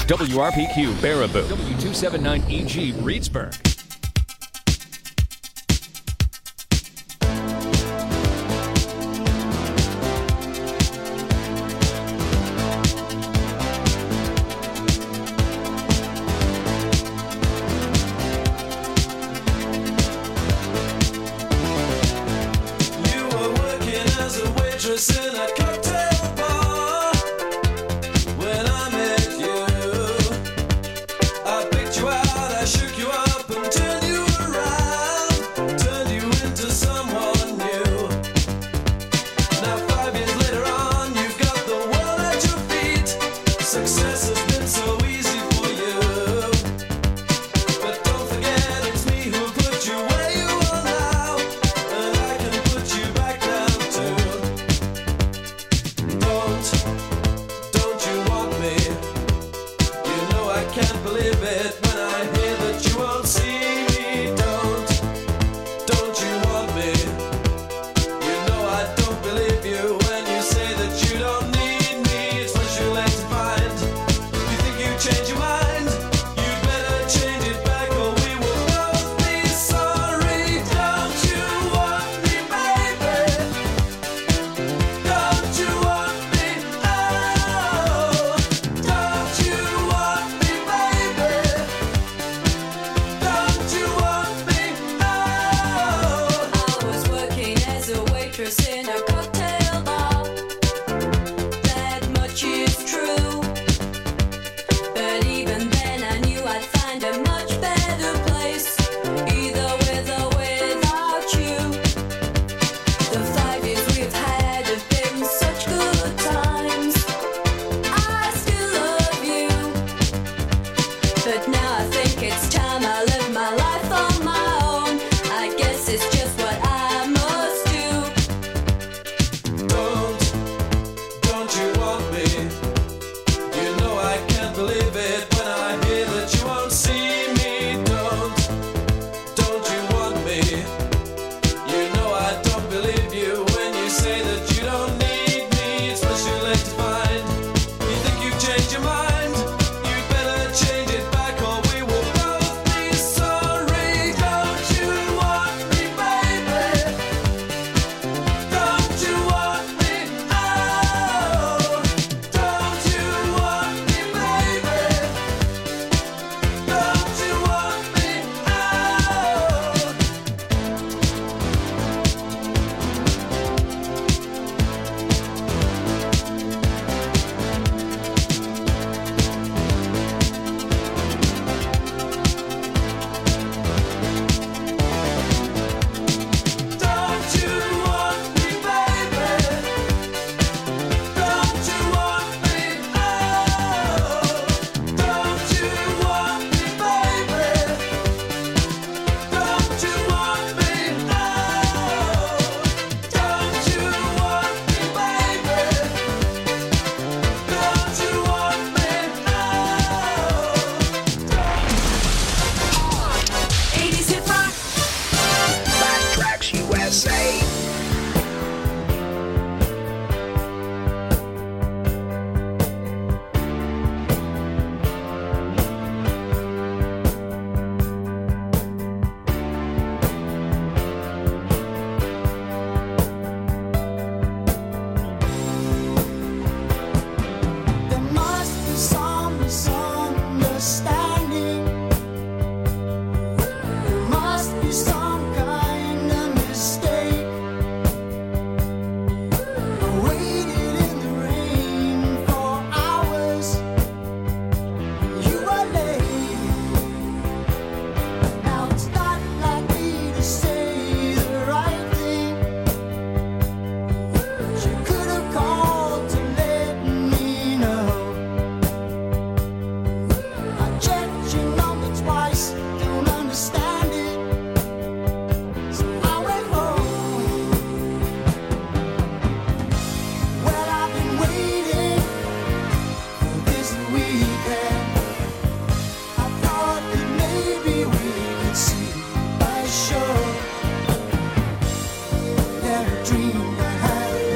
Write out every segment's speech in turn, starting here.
WRPQ Baraboo, W279EG Reedsburg.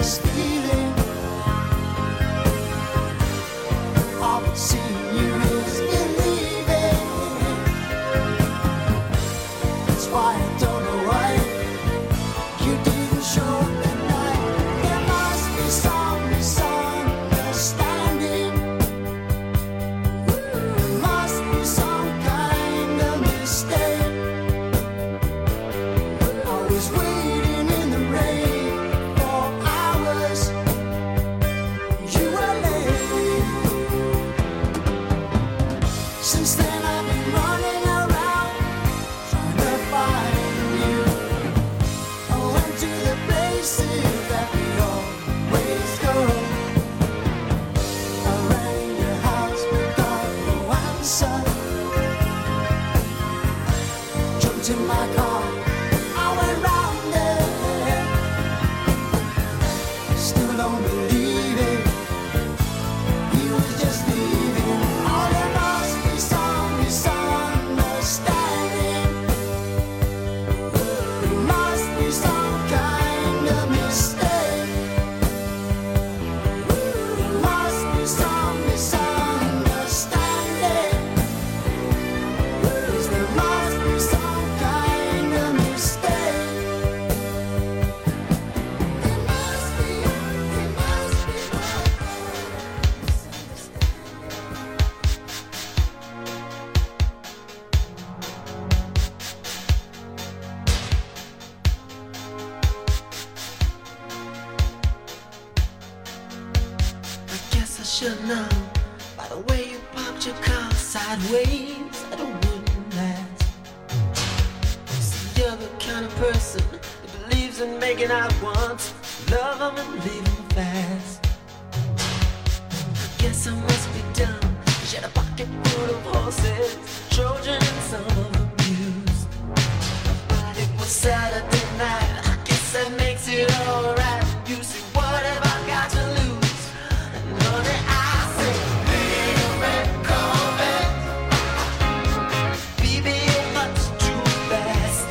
Seeing you is Since then I've been running around trying to find you. I went to the places that we always go. I rang your house but got no answer. Jumped in my car, I went round there. Still don't believe it, he was just leaving. Oh, there must be some misunderstanding. There must be some kind of mistake. There must be some misunderstanding. Yes, there must be some kind of mistake. There must be I guess I should know by the way you popped your car sideways that it wouldn't last. See, you're the kind of person that believes in making out once, love them and leave them fast. I guess I must be dumb. She had a pocket full of horses, Trojan and some of them used. But it was Saturday night, I guess that makes it alright. You see, what have I got to lose? And honey, I say, little red Corvette, baby, you're much too fast.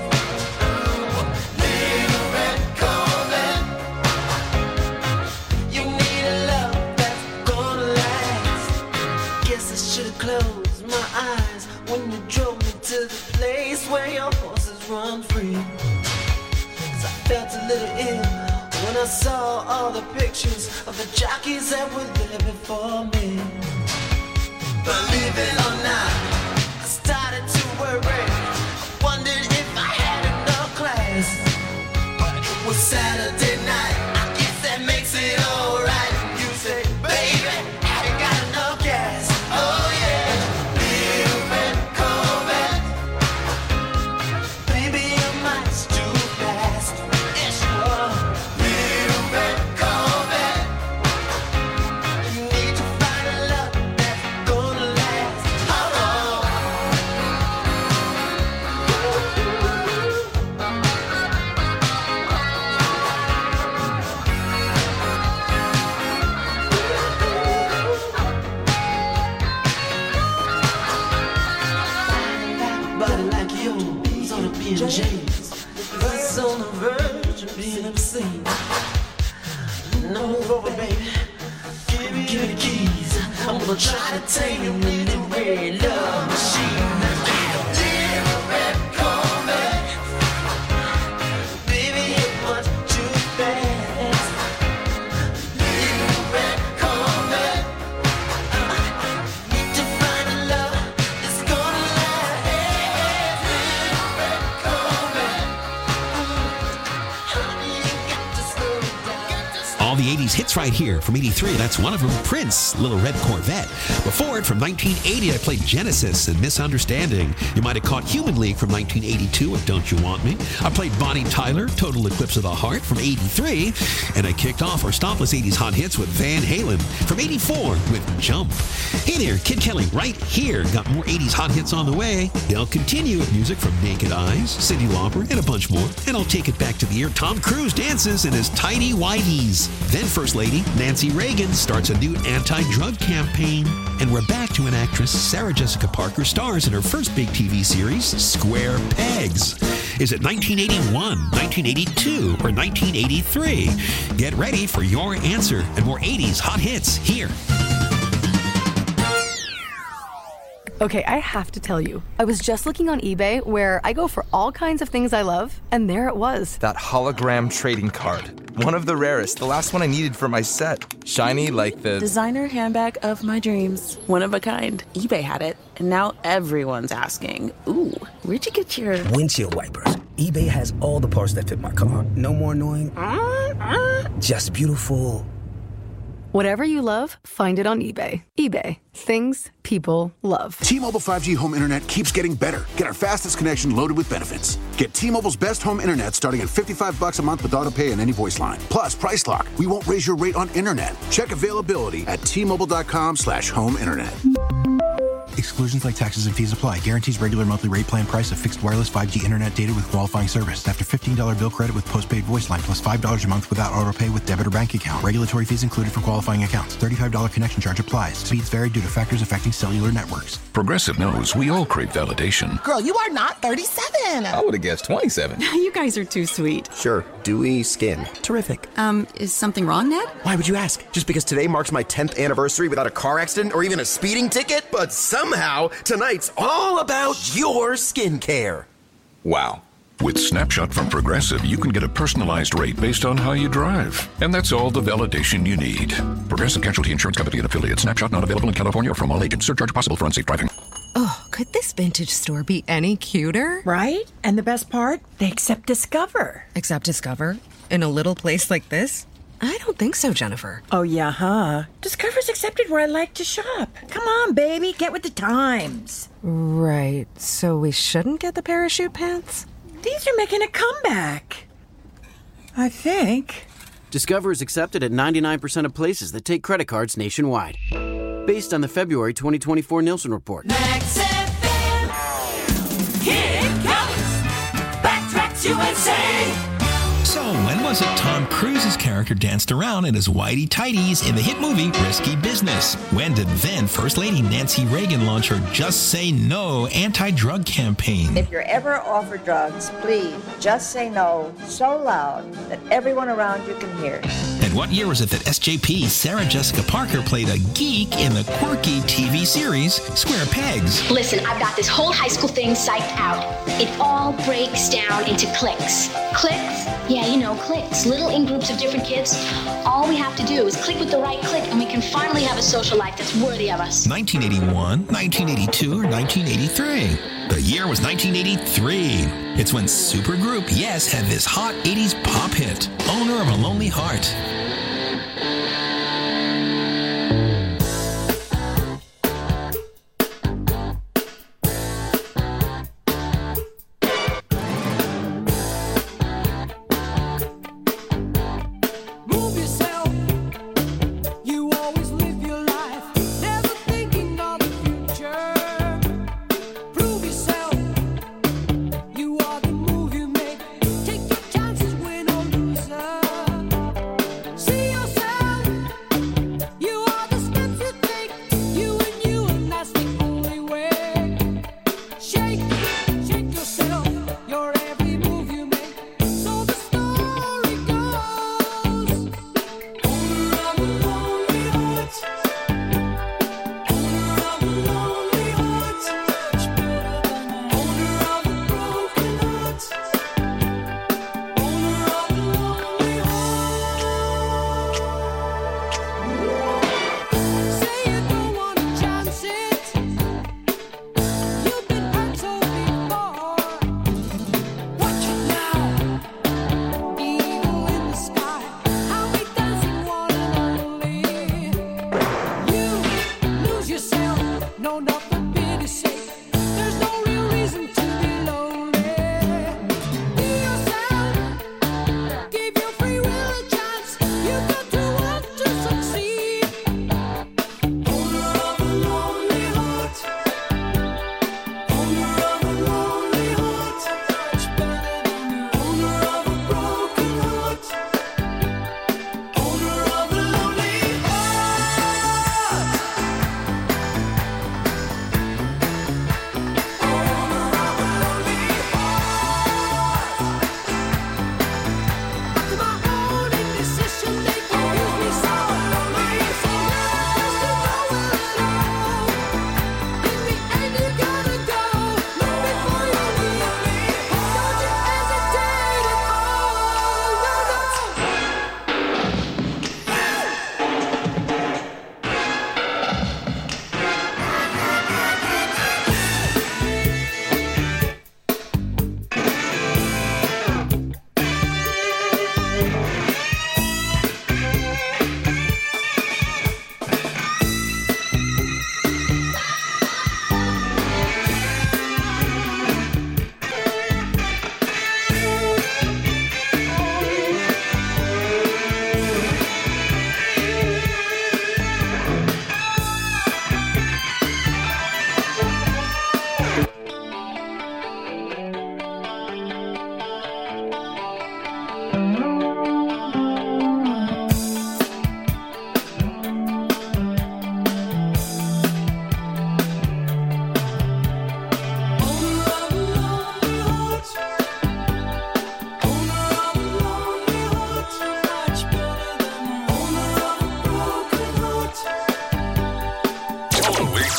Little red Corvette, you need a love that's gonna last. Guess I should've closed my eyes when you drove me to the place where your horses run free. 'Cause I felt a little ill when I saw all the pictures of the jockeys that were there before me. Believe it or not, I started to worry. I wondered if I had enough class. But it was Saturday night, I guess that makes it alright. You say, baby, I ain't got enough gas. Oh yeah, little red Corvette, baby, you're much too fast. Yes, you are. Little red Corvette, you need to find a love that's gonna last. Oh, body like yours on a B&J's, it's on the verge of being obscene. Now move over, baby. Give me the keys. I'm gonna try to tame you with the red love machine. Little red Corvette, baby, you're much too fast. Little red Corvette, need to find a love that's gonna last. Little red Corvette, honey, you got to slow down. All the 80s hits right here from 83. That's one of them, Prince, Little Red Corvette. Before it, from 1980, I played Genesis and Misunderstanding. You might have caught Human League from 1982 with Don't You Want Me. I played Bonnie Tyler, Total Eclipse of the Heart from 83. And I kicked off our Stopless 80s hot hits with Van Halen from 84 with Jump. Hey there, Kid Kelly right here. Got more 80s hot hits on the way. They'll continue with music from Naked Eyes, Cyndi Lauper, and a bunch more. And I'll take it back to the year Tom Cruise dances in his tidy whities. Then First Lady Nancy Reagan starts a new anti-drug campaign. And we're back to an actress, Sarah Jessica Parker, stars in her first big TV series, Square Pegs. Is it 1981, 1982, or 1983? Get ready for your answer and more 80s hot hits here. Okay, I have to tell you, I was just looking on eBay where I go for all kinds of things I love, and there it was. That hologram trading card. One of the rarest, the last one I needed for my set. Shiny like the... designer handbag of my dreams. One of a kind. eBay had it, and now everyone's asking, ooh, where'd you get your... windshield wipers. eBay has all the parts that fit my car. No more annoying... just beautiful... Whatever you love, find it on eBay. eBay. Things people love. T-Mobile 5G home internet keeps getting better. Get our fastest connection loaded with benefits. Get T-Mobile's best home internet starting at $55 a month with auto pay and any voice line. Plus, Price Lock. We won't raise your rate on internet. Check availability at T-Mobile.com/home internet. Exclusions like taxes and fees apply. Guarantees regular monthly rate plan price of fixed wireless 5G internet data with qualifying service. After $15 bill credit with postpaid voice line plus $5 a month without auto pay with debit or bank account. Regulatory fees included for qualifying accounts. $35 connection charge applies. Speeds vary due to factors affecting cellular networks. Progressive knows we all crave validation. Girl, you are not 37. I would have guessed 27. You guys are too sweet. Sure. Dewy skin. Terrific. Is something wrong, Ned? Why would you ask? Just because today marks my 10th anniversary without a car accident or even a speeding ticket? But somehow, tonight's all about your skincare. Wow. With Snapshot from Progressive, you can get a personalized rate based on how you drive. And that's all the validation you need. Progressive Casualty Insurance Company and affiliates. Snapshot not available in California or from all agents. Surcharge possible for unsafe driving. Oh, could this vintage store be any cuter? Right? And the best part? They accept Discover. Accept Discover? In a little place like this? I don't think so, Jennifer. Oh, yeah, huh? Discover's accepted where I like to shop. Come on, baby, get with the times. Right, so we shouldn't get the parachute pants? These are making a comeback. I think. Discover is accepted at 99% of places that take credit cards nationwide. Based on the February 2024 Nielsen report. Max FM. Here it comes. Backtracks USA. So, when was it Tom Cruise's character danced around in his whitey-tighties in the hit movie Risky Business? When did then First Lady Nancy Reagan launch her Just Say No anti-drug campaign? If you're ever offered drugs, please just say no so loud that everyone around you can hear. And what year was it that SJP Sarah Jessica Parker played a geek in the quirky TV series Square Pegs? Listen, I've got this whole high school thing psyched out. It all breaks down into cliques. Cliques? Yeah, you know, cliques. Little in-groups of different kids. All we have to do is click with the right clique and we can finally have a social life that's worthy of us. 1981, 1982, or 1983? The year was 1983. It's when supergroup Yes had this hot 80s pop hit, Owner of a Lonely Heart.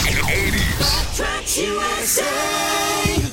80s. Tracks USA.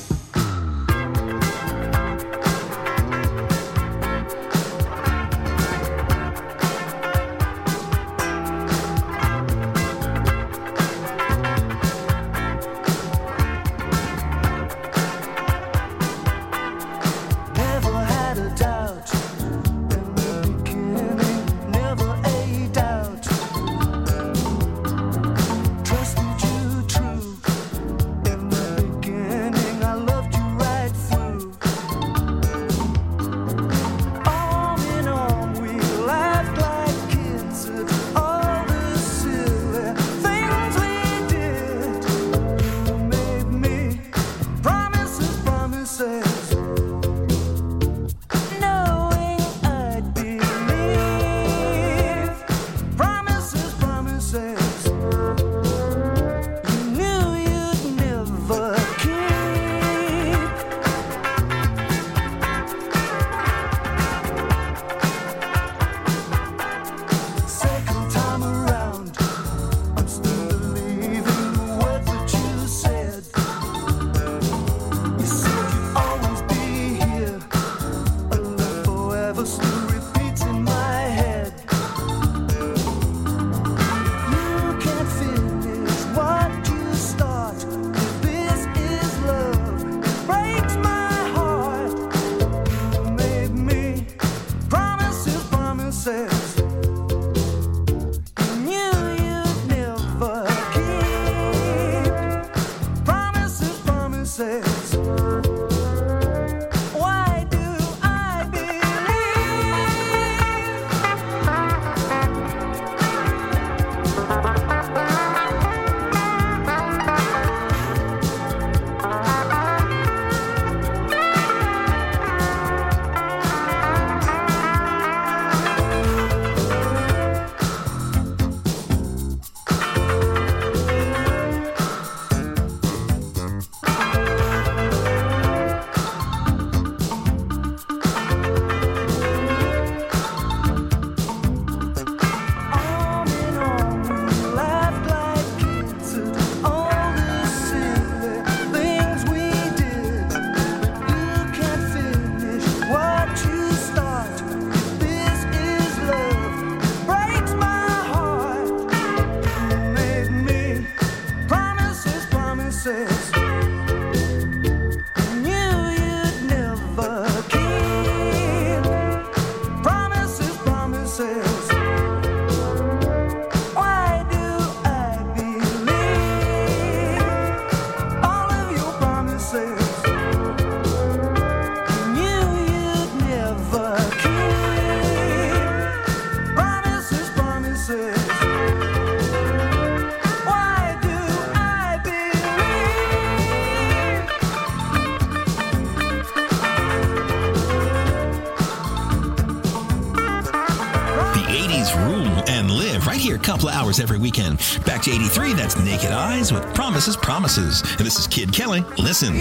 Couple of hours every weekend. Back to 83, that's Naked Eyes with Promises, Promises. And this is Kid Kelly. Listen.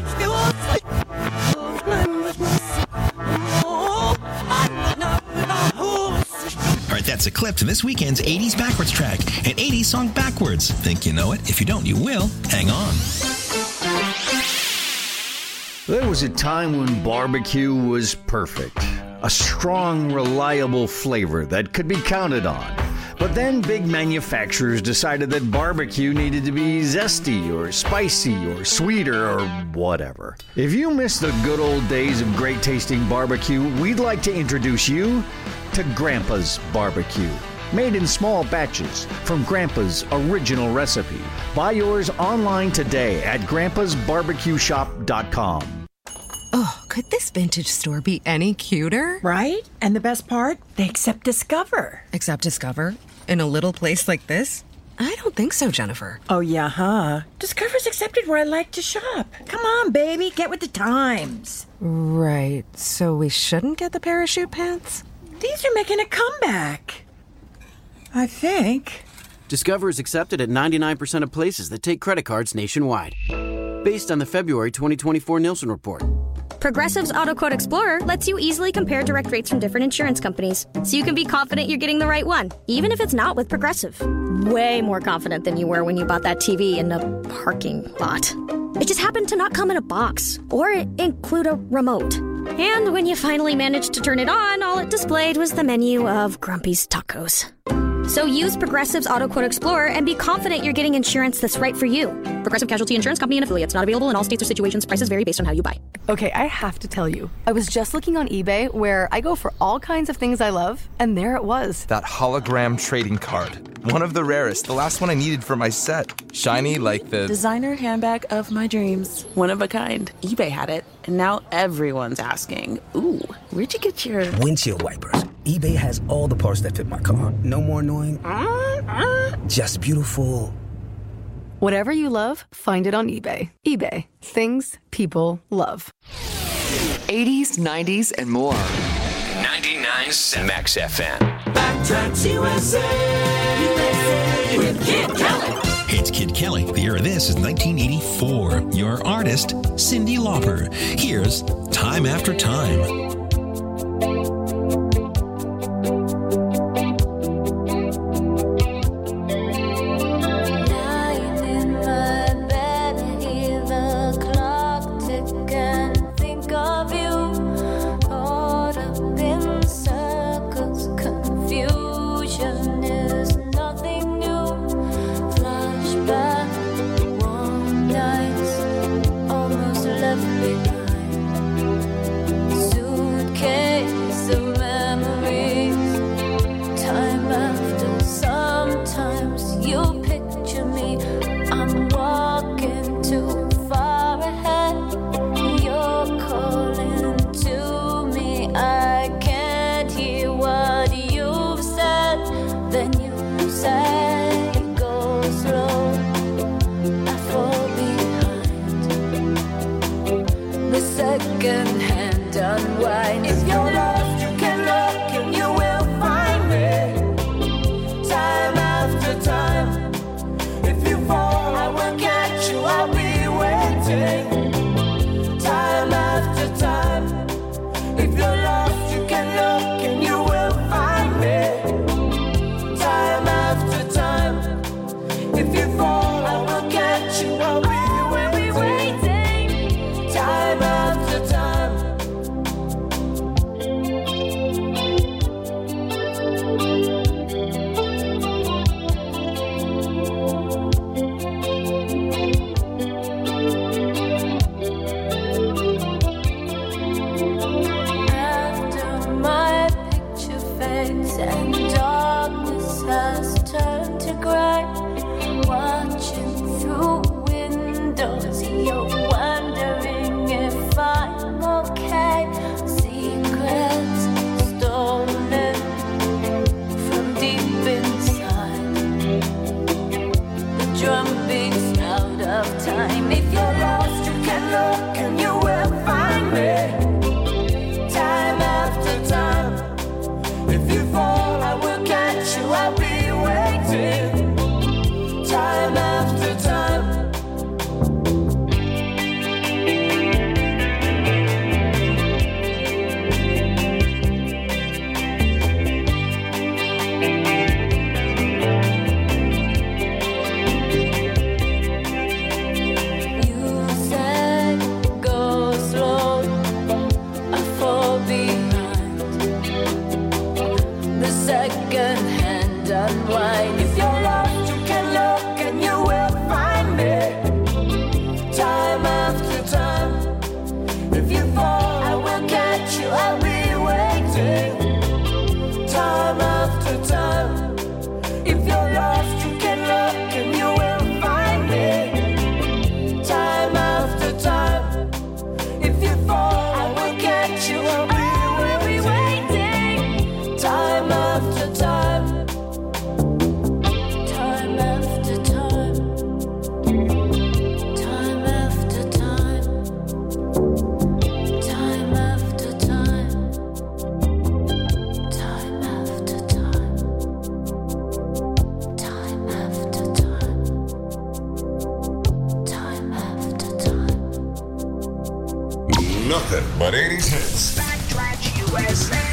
All right, that's Eclipse, and this weekend's 80s backwards track. An 80s song backwards. Think you know it? If you don't, you will. Hang on. There was a time when barbecue was perfect. A strong, reliable flavor that could be counted on. But then big manufacturers decided that barbecue needed to be zesty or spicy or sweeter or whatever. If you miss the good old days of great tasting barbecue, we'd like to introduce you to Grandpa's Barbecue. Made in small batches from Grandpa's original recipe. Buy yours online today at grandpasbarbecueshop.com. Oh, could this vintage store be any cuter? Right? And the best part? They accept Discover. Accept Discover? In a little place like this? I don't think so, Jennifer. Oh, yeah, huh? Discover's accepted where I like to shop. Come on, baby, get with the times. Right, so we shouldn't get the parachute pants? These are making a comeback. I think. Discover is accepted at 99% of places that take credit cards nationwide. Based on the February 2024 Nielsen report. Progressive's Auto Quote Explorer lets you easily compare direct rates from different insurance companies, so you can be confident you're getting the right one, even if it's not with Progressive. Way more confident than you were when you bought that TV in the parking lot. It just happened to not come in a box, or include a remote. And when you finally managed to turn it on, all it displayed was the menu of Grumpy's Tacos. So use Progressive's Auto Quote Explorer and be confident you're getting insurance that's right for you. Progressive Casualty Insurance Company and affiliates. Not available in all states or situations. Prices vary based on how you buy. Okay, I have to tell you, I was just looking on eBay where I go for all kinds of things I love, and there it was. That hologram trading card. One of the rarest. The last one I needed for my set. Shiny like the... designer handbag of my dreams. One of a kind. eBay had it, and now everyone's asking, ooh, where'd you get your... windshield wipers. eBay has all the parts that fit my car. No more annoying. Just beautiful. Whatever you love, find it on eBay. eBay. Things people love. 80s, 90s, and more. 99.7 Max FM. Backtracks USA with Kid Kelly. It's Kid Kelly. The year of this is 1984. Your artist, Cyndi Lauper. Here's Time After Time. Nothing but 80s hits. Backtrack USA.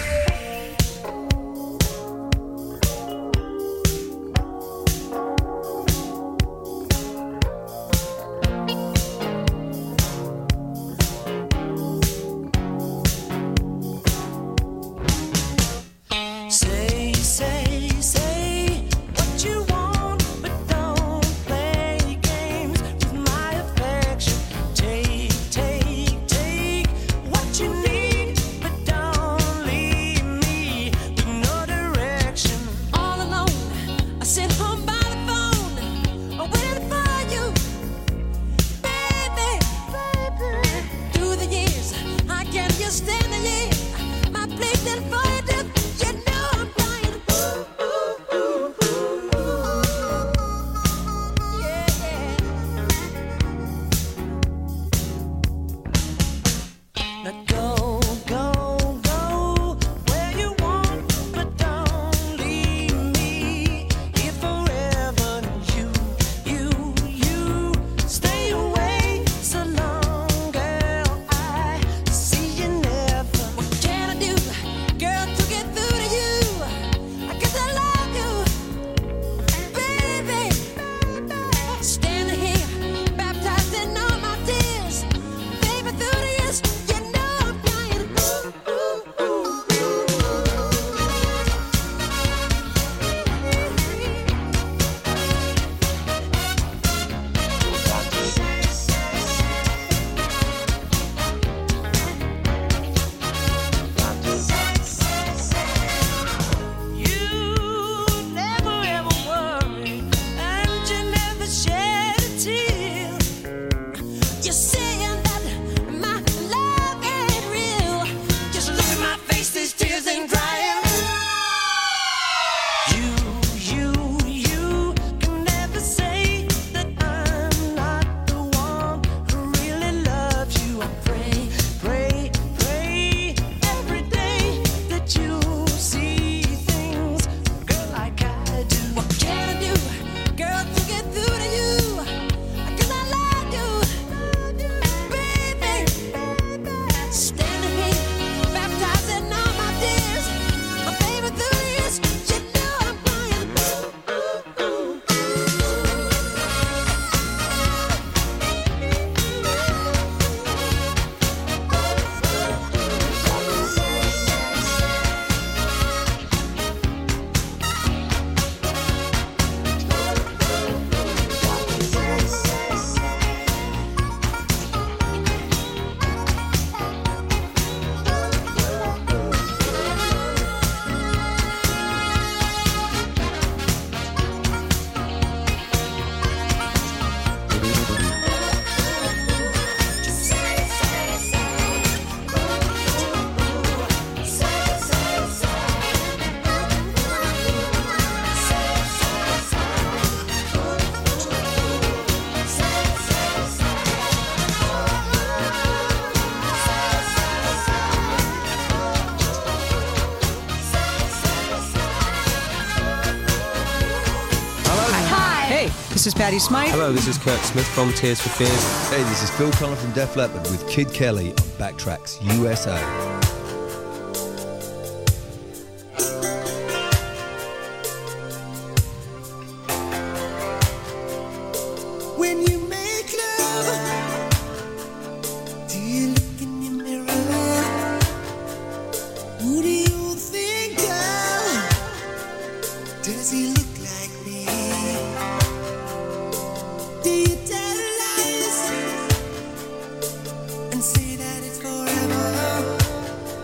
This is Patty Smythe. Hello, this is Kurt Smith from Tears for Fears. Hey, this is Phil Collin from Def Leppard with Kid Kelly on Backtracks USA. When you make love, do you look in your mirror? Who do you think of? Does he look like me? Do you tell lies and say that it's forever?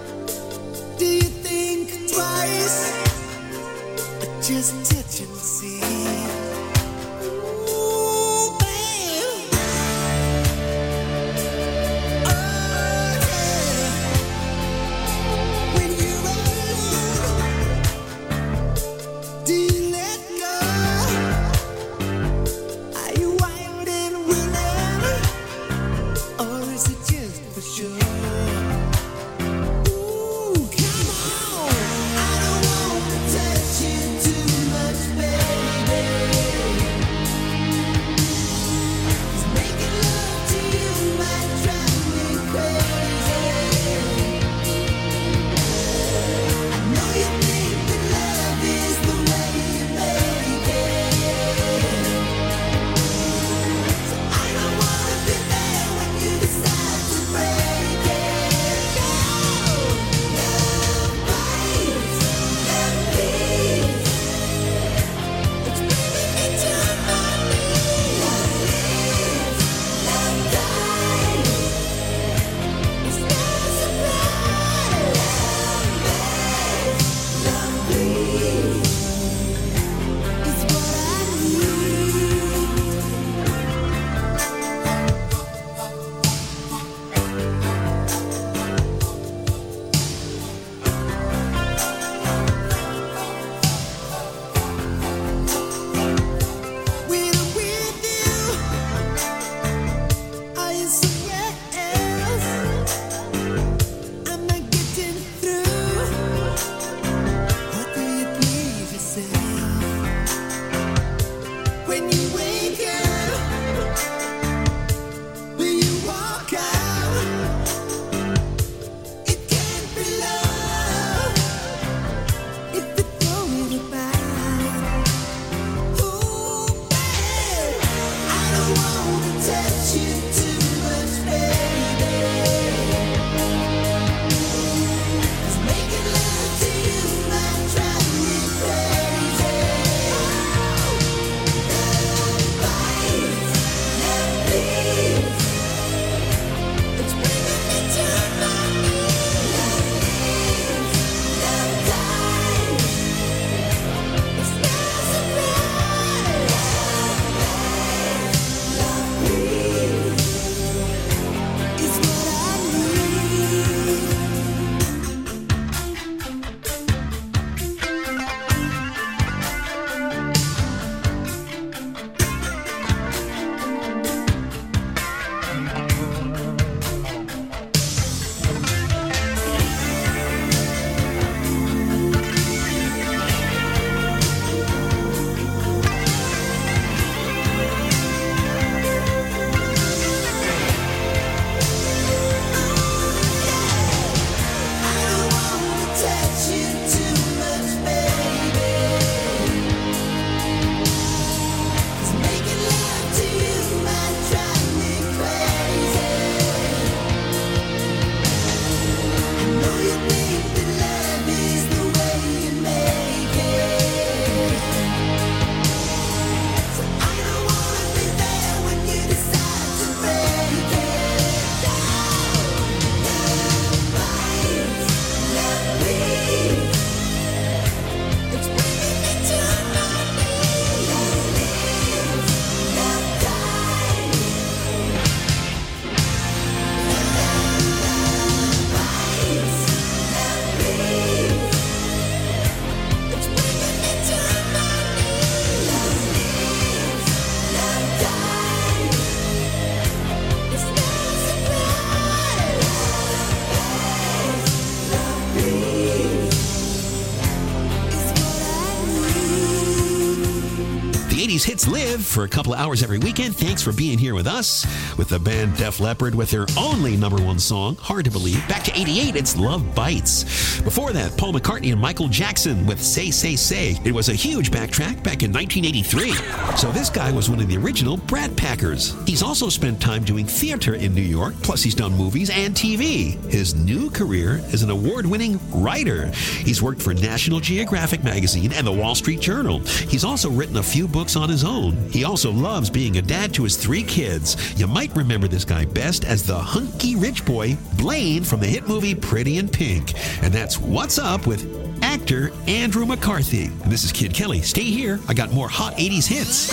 80s hits live for a couple of hours every weekend. Thanks for being here with us. With the band Def Leppard with their only #1 song, Hard to Believe. Back to 88, it's Love Bites. Before that, Paul McCartney and Michael Jackson with Say, Say, Say. It was a huge backtrack back in 1983. So this guy was one of the original Brat Packers. He's also spent time doing theater in New York, plus he's done movies and TV. His new career is an award-winning writer. He's worked for National Geographic magazine and the Wall Street Journal. He's also written a few books on his own. He also loves being a dad to his 3 kids. You might remember this guy best as the hunky rich boy Blaine from the hit movie Pretty in Pink. And that's What's Up with actor Andrew McCarthy. And this is Kid Kelly. Stay here. I got more hot 80s hits.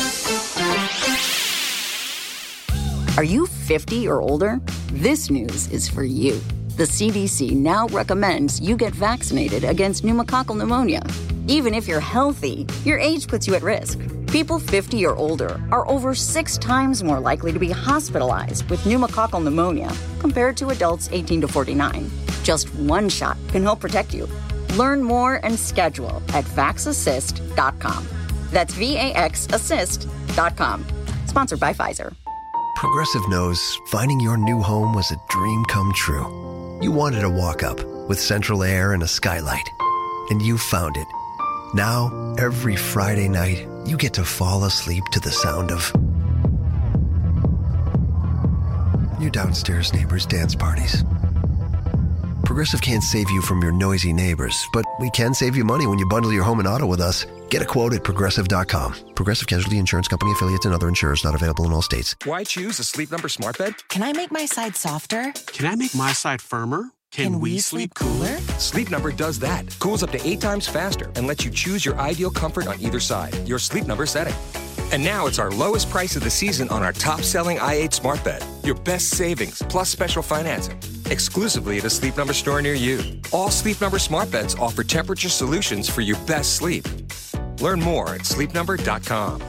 Are you 50 or older? This news is for you. The CDC now recommends you get vaccinated against pneumococcal pneumonia. Even if you're healthy, your age puts you at risk. People 50 or older are over 6 times more likely to be hospitalized with pneumococcal pneumonia compared to adults 18 to 49. Just one shot can help protect you. Learn more and schedule at vaxassist.com. That's VAXassist.com. Sponsored by Pfizer. Progressive knows finding your new home was a dream come true. You wanted a walk-up with central air and a skylight, and you found it. Now, every Friday night, you get to fall asleep to the sound of your downstairs neighbor's dance parties. Progressive can't save you from your noisy neighbors, but we can save you money when you bundle your home and auto with us. Get a quote at Progressive.com. Progressive Casualty Insurance Company affiliates and other insurers not available in all states. Why choose a Sleep Number smart bed? Can I make my side softer? Can I make my side firmer? Can we sleep cooler? Sleep Number does that. Cools up to 8 times faster and lets you choose your ideal comfort on either side, your Sleep Number setting. And now it's our lowest price of the season on our top-selling i8 smart bed. Your best savings plus special financing. Exclusively at a Sleep Number store near you. All Sleep Number smart beds offer temperature solutions for your best sleep. Learn more at sleepnumber.com.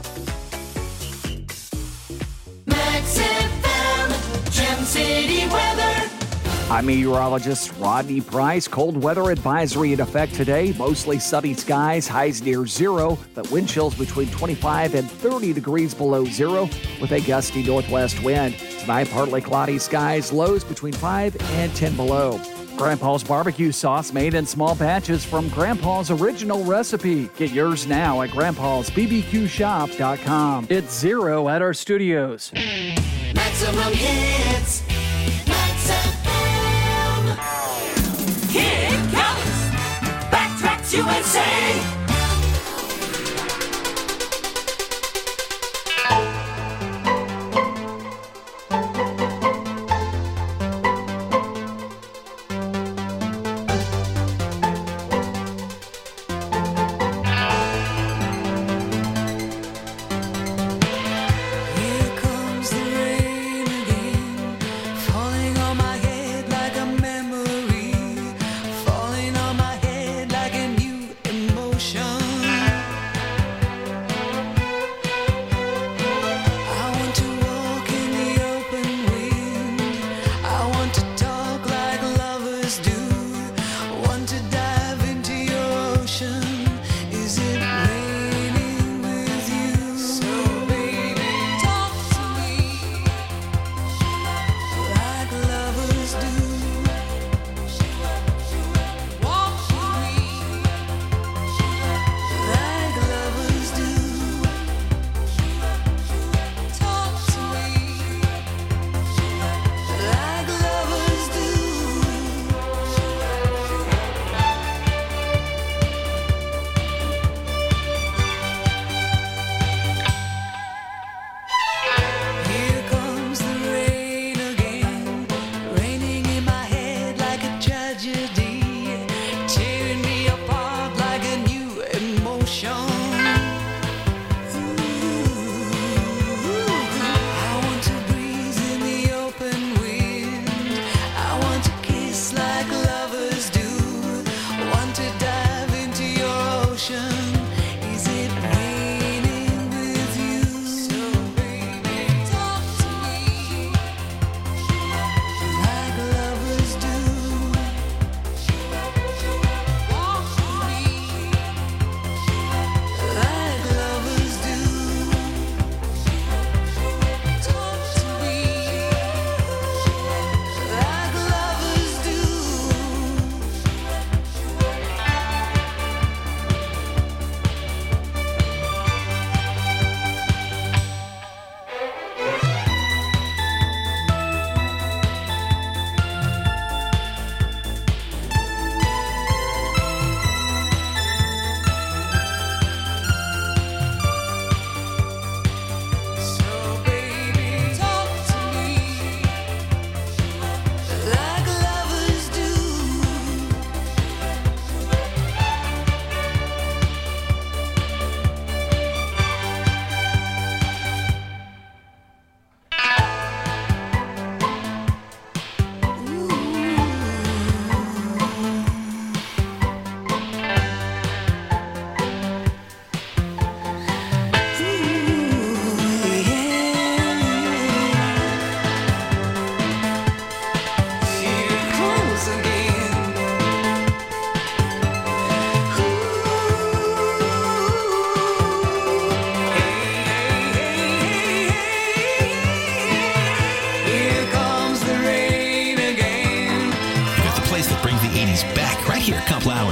Max FM, Gem City weather. I'm meteorologist Rodney Price. Cold weather advisory in effect today. Mostly sunny skies, highs near 0, but wind chills between 25 and 30 degrees below 0 with a gusty northwest wind. Tonight, partly cloudy skies, lows between 5 and 10 below. Grandpa's barbecue sauce made in small batches from Grandpa's original recipe. Get yours now at grandpa'sbbqshop.com. It's 0 at our studios. Maximum hits. Max FM. Kid Kelly's Backtracks USA. Emotion.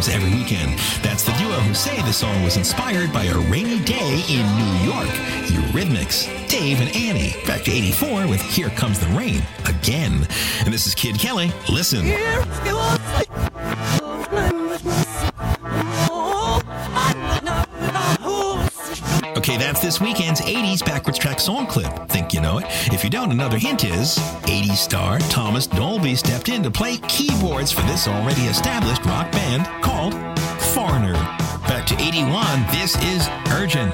songs every weekend. That's the duo who say the song was inspired by a rainy day in New York. Eurythmics, Dave and Annie. Back to 84 with Here Comes the Rain again. And this is Kid Kelly. Listen. Okay, that's this weekend's 80s Backwards Track song clip. Think you know it? If you don't, another hint is 80s star Thomas Dolby stepped in to play keyboards for this already established rock band called Foreigner. Back to 81, this is Urgent.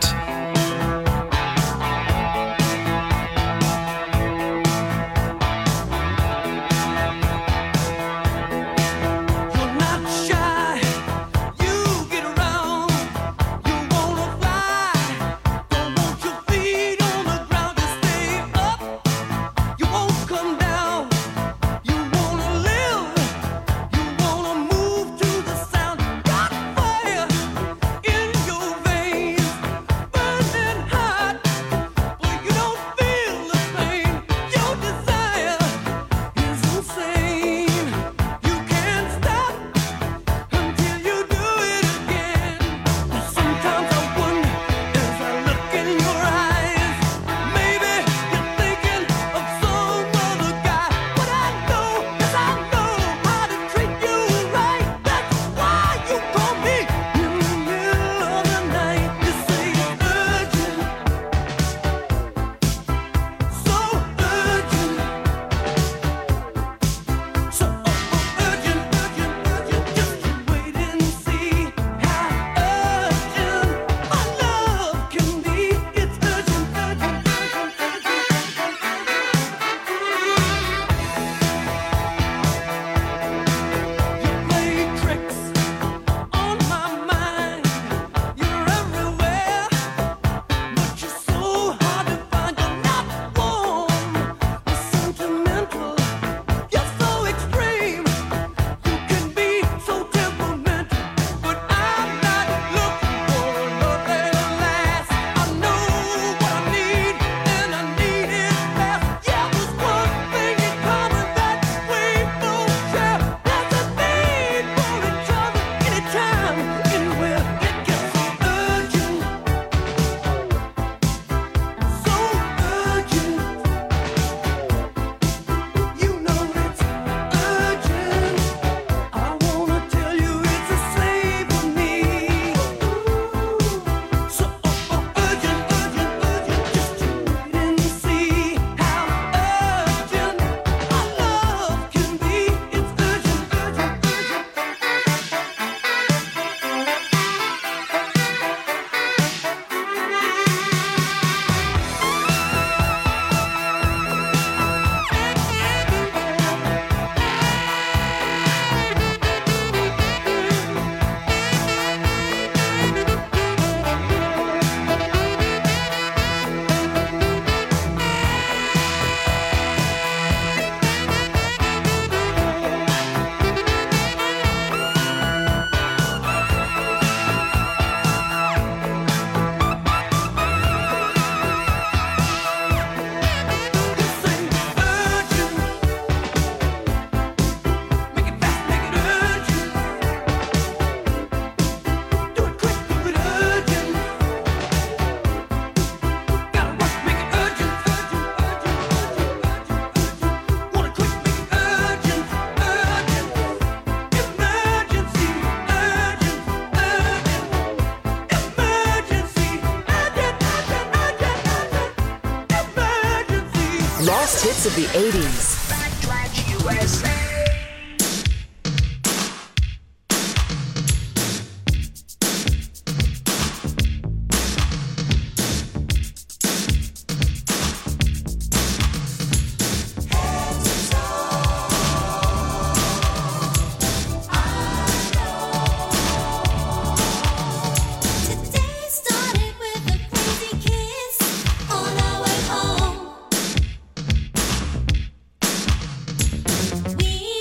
Lost hits of the 80s. We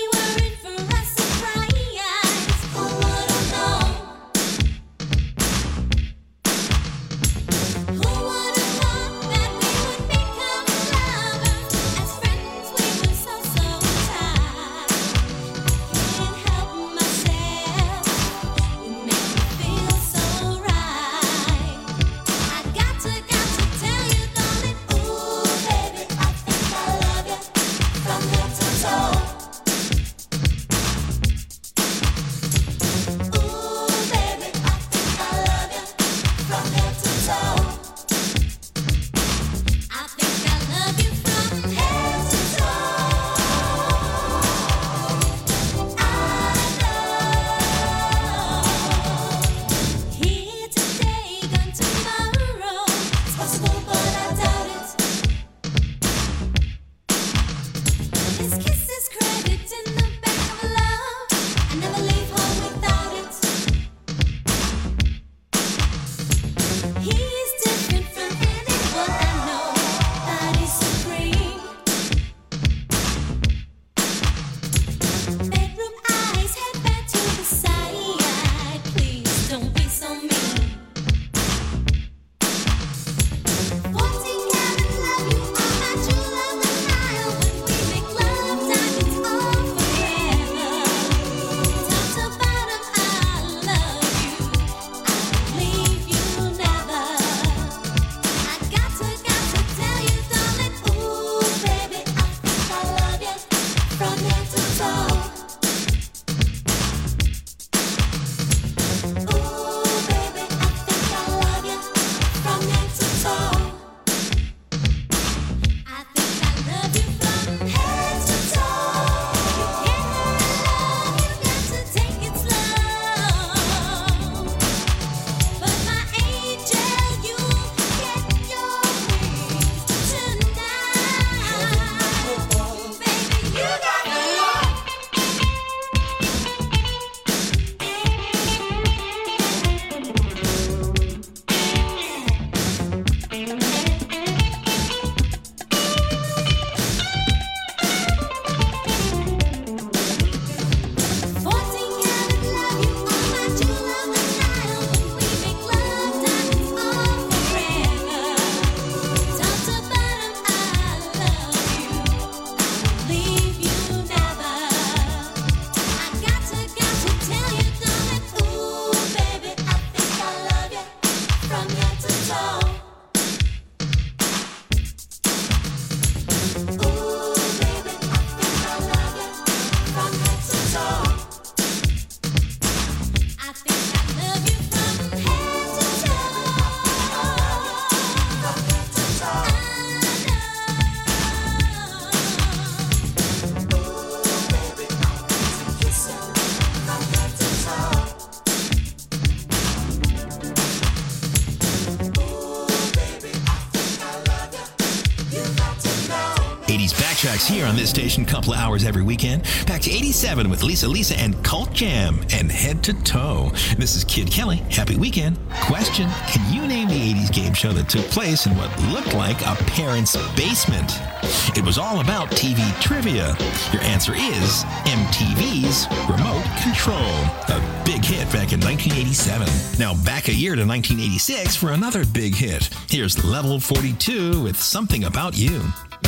Backtracks here on this station, couple of hours every weekend. Back to 87 with Lisa and Cult Jam and Head to Toe. This is Kid Kelly. Happy weekend. Question, can you name the 80s game show that took place in what looked like a parent's basement? It was all about TV trivia. Your answer is MTV's Remote Control, a big hit back in 1987. Now back a year to 1986 for another big hit. Here's Level 42 with Something About You.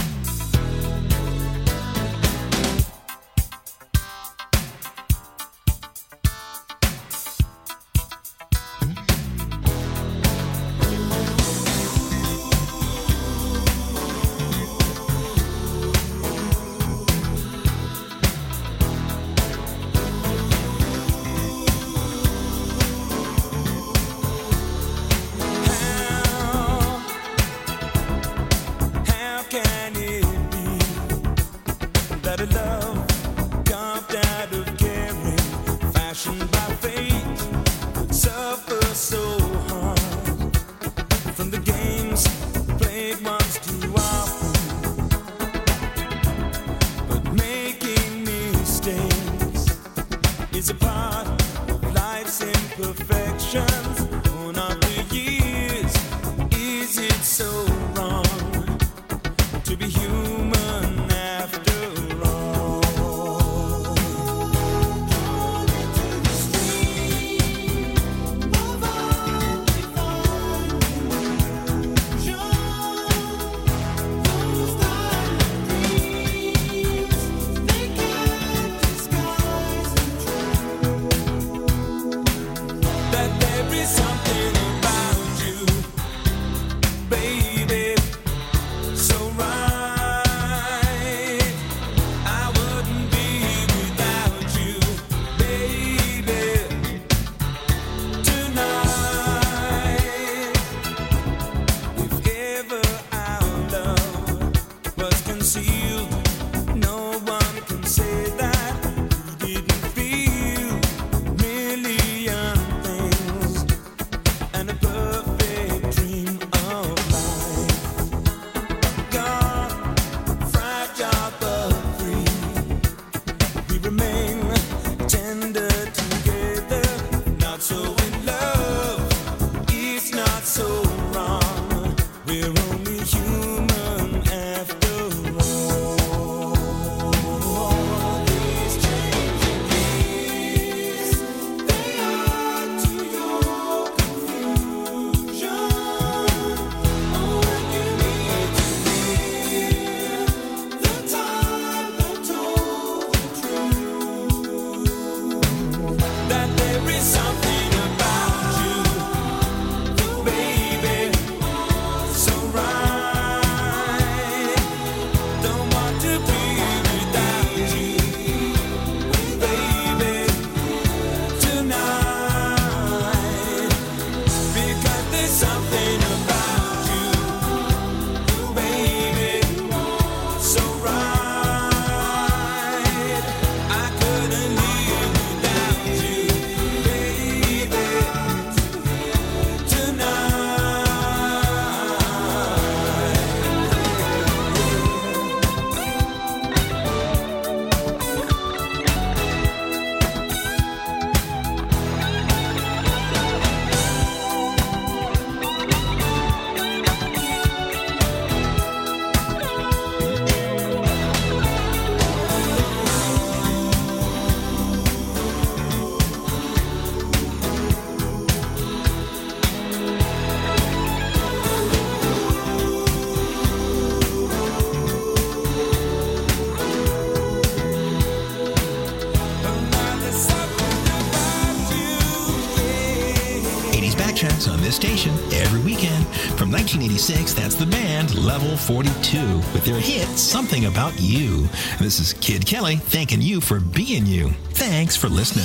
Backtracks on this station every weekend. From 1986, that's the band Level 42 with their hit, Something About You. This is Kid Kelly thanking you for being you. Thanks for listening.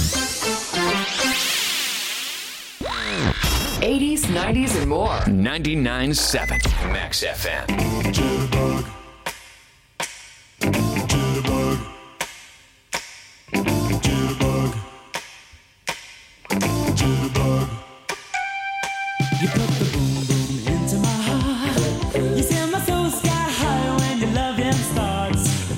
80s, 90s, and more. 99.7 Max FM. Jitterbug. Jitterbug. Jitterbug. Jitterbug. You put the boom boom into my heart. You send my soul sky high when your loving starts.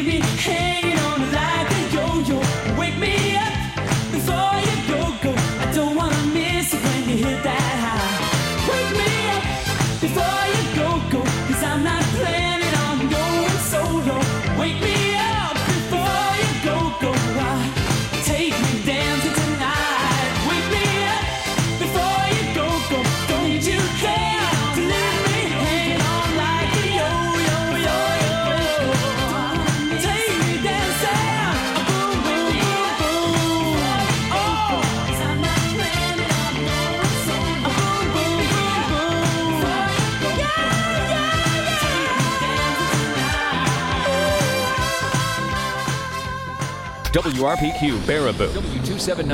leave me hanging on like a yo-yo. Wake me up before you go. I don't wanna miss it when you hit that high. Wake me up before you go. 'Cause I'm not planning on going solo. Wake me up before you go. Take me dancing tonight. Wake me up before you go. Don't you care to leave me hanging on like a yo-yo. Take me dancing, boom, boom, boom, boom. Oh, 'cause I'm not planning on going solo. Boom, boom, boom, boom. WRPQ Baraboo. W279.